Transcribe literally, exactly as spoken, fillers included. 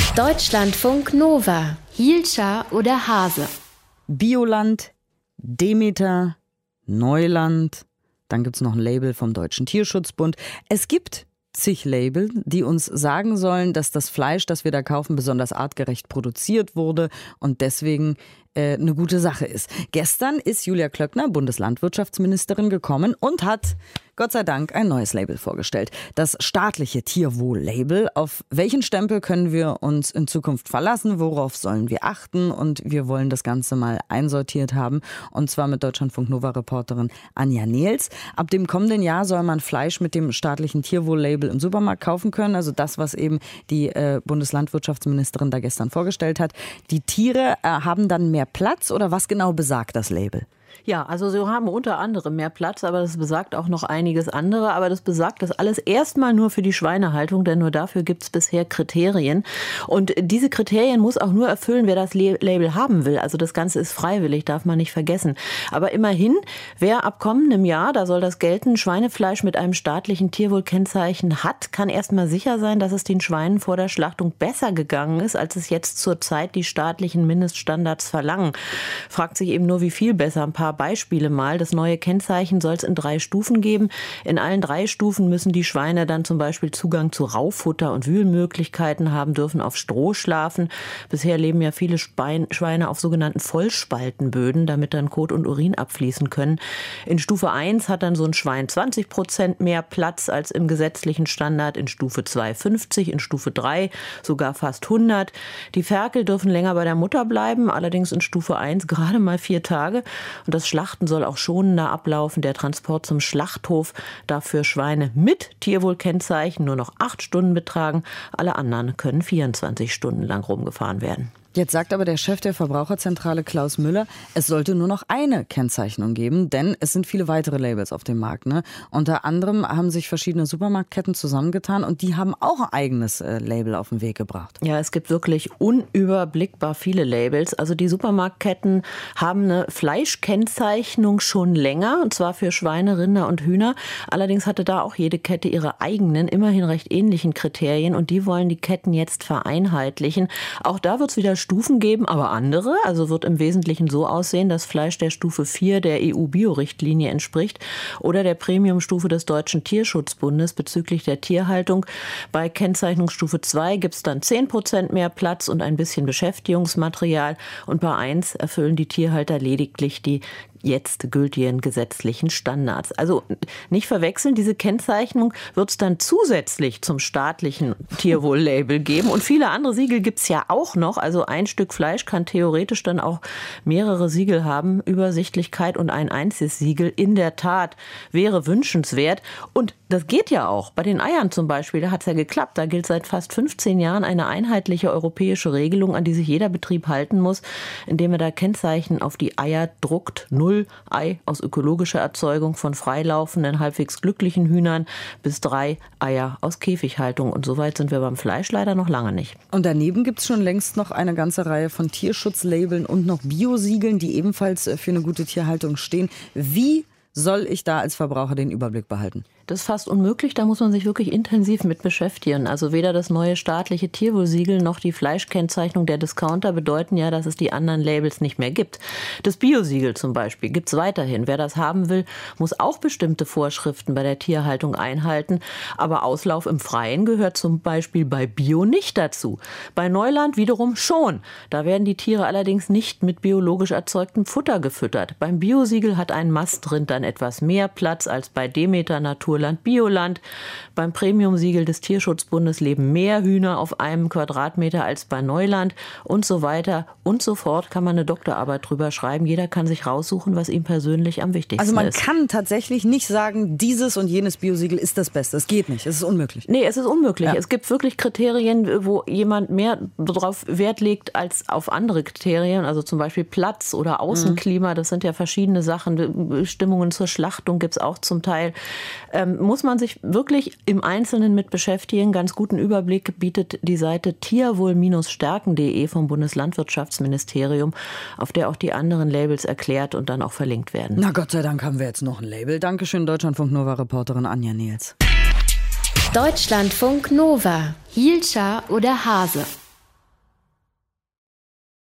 Deutschlandfunk Nova. Hielscher oder Hase? Bioland, Demeter, Neuland. Dann gibt es noch ein Label vom Deutschen Tierschutzbund. Es gibt zig Label, die uns sagen sollen, dass das Fleisch, das wir da kaufen, besonders artgerecht produziert wurde und deswegen äh, eine gute Sache ist. Gestern ist Julia Klöckner, Bundeslandwirtschaftsministerin, gekommen und hat Gott sei Dank ein neues Label vorgestellt. Das staatliche Tierwohl-Label. Auf welchen Stempel können wir uns in Zukunft verlassen? Worauf sollen wir achten? Und wir wollen das Ganze mal einsortiert haben. Und zwar mit Deutschlandfunk-Nova-Reporterin Anja Nehls. Ab dem kommenden Jahr soll man Fleisch mit dem staatlichen Tierwohl-Label im Supermarkt kaufen können. Also das, was eben die äh, Bundeslandwirtschaftsministerin da gestern vorgestellt hat. Die Tiere äh, haben dann mehr Platz oder was genau besagt das Label? Ja, also sie haben unter anderem mehr Platz, aber das besagt auch noch einiges andere. Aber das besagt das alles erstmal nur für die Schweinehaltung, denn nur dafür gibt es bisher Kriterien. Und diese Kriterien muss auch nur erfüllen, wer das Label haben will. Also das Ganze ist freiwillig, darf man nicht vergessen. Aber immerhin, wer ab kommendem Jahr, da soll das gelten, Schweinefleisch mit einem staatlichen Tierwohlkennzeichen hat, kann erstmal sicher sein, dass es den Schweinen vor der Schlachtung besser gegangen ist, als es jetzt zurzeit die staatlichen Mindeststandards verlangen. Fragt sich eben nur, wie viel besser. Ein paar Beispiele mal. Das neue Kennzeichen soll es in drei Stufen geben. In allen drei Stufen müssen die Schweine dann zum Beispiel Zugang zu Rauffutter und Wühlmöglichkeiten haben, dürfen auf Stroh schlafen. Bisher leben ja viele Schweine auf sogenannten Vollspaltenböden, damit dann Kot und Urin abfließen können. In Stufe eins hat dann so ein Schwein zwanzig Prozent mehr Platz als im gesetzlichen Standard, in Stufe zwei fünfzig, in Stufe drei sogar fast hundert. Die Ferkel dürfen länger bei der Mutter bleiben, allerdings in Stufe eins gerade mal vier Tage. Und das Schlachten soll auch schonender ablaufen. Der Transport zum Schlachthof darf für Schweine mit Tierwohlkennzeichen nur noch acht Stunden betragen. Alle anderen können vierundzwanzig Stunden lang rumgefahren werden. Jetzt sagt aber der Chef der Verbraucherzentrale Klaus Müller, es sollte nur noch eine Kennzeichnung geben, denn es sind viele weitere Labels auf dem Markt. Ne? Unter anderem haben sich verschiedene Supermarktketten zusammengetan und die haben auch ein eigenes äh, Label auf den Weg gebracht. Ja, es gibt wirklich unüberblickbar viele Labels. Also die Supermarktketten haben eine Fleischkennzeichnung schon länger, und zwar für Schweine, Rinder und Hühner. Allerdings hatte da auch jede Kette ihre eigenen, immerhin recht ähnlichen Kriterien und die wollen die Ketten jetzt vereinheitlichen. Auch da wird es wieder Stufen geben, aber andere. Also wird im Wesentlichen so aussehen, dass Fleisch der Stufe vier der E U-Bio-Richtlinie entspricht oder der Premiumstufe des Deutschen Tierschutzbundes bezüglich der Tierhaltung. Bei Kennzeichnungsstufe zwei gibt es dann zehn Prozent mehr Platz und ein bisschen Beschäftigungsmaterial. Und bei eins erfüllen die Tierhalter lediglich die jetzt gültigen gesetzlichen Standards. Also nicht verwechseln, diese Kennzeichnung wird es dann zusätzlich zum staatlichen Tierwohl-Label geben. Und viele andere Siegel gibt es ja auch noch. Also ein Stück Fleisch kann theoretisch dann auch mehrere Siegel haben. Übersichtlichkeit und ein einziges Siegel in der Tat wäre wünschenswert. Und das geht ja auch. Bei den Eiern zum Beispiel, da hat es ja geklappt. Da gilt seit fast fünfzehn Jahren eine einheitliche europäische Regelung, an die sich jeder Betrieb halten muss, indem er da Kennzeichen auf die Eier druckt. Null Ei aus ökologischer Erzeugung von freilaufenden, halbwegs glücklichen Hühnern bis drei Eier aus Käfighaltung. Und so weit sind wir beim Fleisch leider noch lange nicht. Und daneben gibt es schon längst noch eine ganze Reihe von Tierschutzlabeln und noch Biosiegeln, die ebenfalls für eine gute Tierhaltung stehen. Wie soll ich da als Verbraucher den Überblick behalten? Das ist fast unmöglich, da muss man sich wirklich intensiv mit beschäftigen. Also weder das neue staatliche Tierwohlsiegel noch die Fleischkennzeichnung der Discounter bedeuten ja, dass es die anderen Labels nicht mehr gibt. Das Biosiegel zum Beispiel gibt es weiterhin. Wer das haben will, muss auch bestimmte Vorschriften bei der Tierhaltung einhalten. Aber Auslauf im Freien gehört zum Beispiel bei Bio nicht dazu. Bei Neuland wiederum schon. Da werden die Tiere allerdings nicht mit biologisch erzeugtem Futter gefüttert. Beim Biosiegel hat ein Mastrind dann etwas mehr Platz als bei Demeter, Naturland, Bioland. Beim Premium-Siegel des Tierschutzbundes leben mehr Hühner auf einem Quadratmeter als bei Neuland und so weiter und so fort. Kann man eine Doktorarbeit drüber schreiben. Jeder kann sich raussuchen, was ihm persönlich am wichtigsten ist. Also man ist. kann tatsächlich nicht sagen, dieses und jenes Biosiegel ist das Beste. Es geht nicht. Es ist unmöglich. Nee, es ist unmöglich. Ja. Es gibt wirklich Kriterien, wo jemand mehr darauf Wert legt als auf andere Kriterien. Also zum Beispiel Platz oder Außenklima. Das sind ja verschiedene Sachen. Bestimmungen zur Schlachtung gibt es auch zum Teil. Ähm, muss man sich wirklich im Einzelnen mit beschäftigen. Ganz guten Überblick bietet die Seite tierwohl Stärken punkt de vom Bundeslandwirtschaftsministerium, auf der auch die anderen Labels erklärt und dann auch verlinkt werden. Na Gott sei Dank haben wir jetzt noch ein Label. Dankeschön, Deutschlandfunk Nova-Reporterin Anja Nehls. Deutschlandfunk Nova. Hielscher oder Hase?